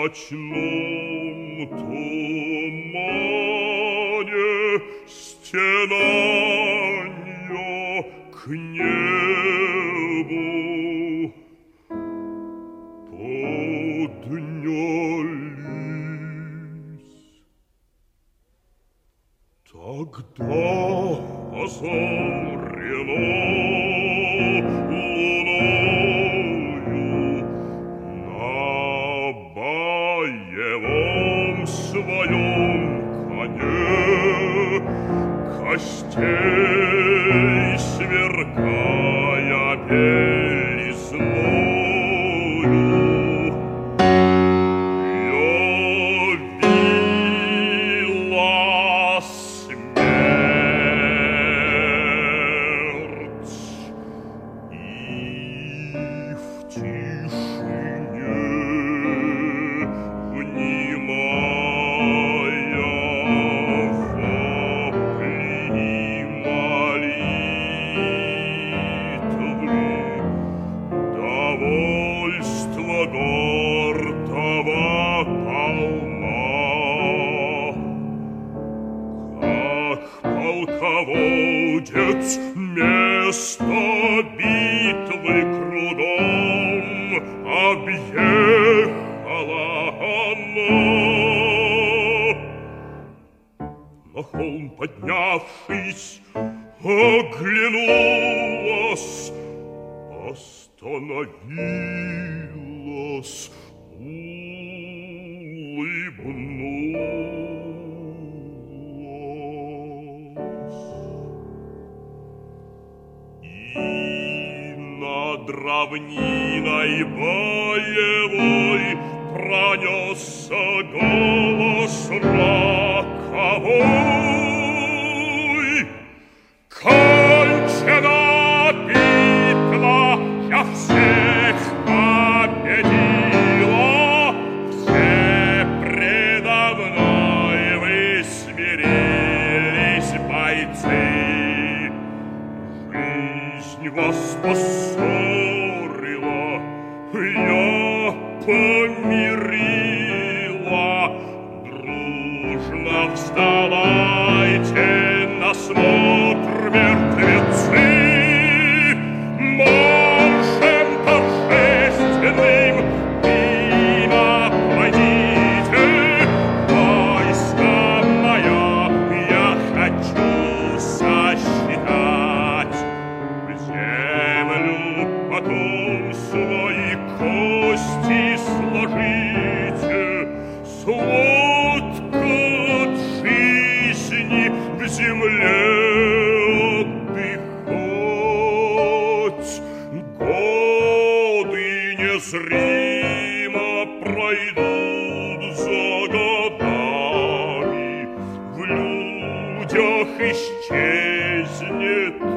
ночном тумане стенанья к небу поднялись. Тогда озарено луною на боевом своем коне костей сверкая белизною, явила смерть. И в тишине, внимая вопли молитвы, довольство гордого полна, как полководец место битвы кругом объехала она. На холм поднявшись, оглянулась, остановилась, улыбнулась. И над равниной боевой пронесся голос роковой. Кончена битва, я всех победила, все предо мной вы смирились, бойцы. Жизнь вас поссорила, я помирила. Дружно вставайте на смотр, мертвецы. Маршем торжественным мимо пройдите. Войска моя я хочу сосчитать. В землю потом свои кости сложите. Сводка от жизни в земле отдыхать. Годы незримо пройдут за годами, в людях исчезнет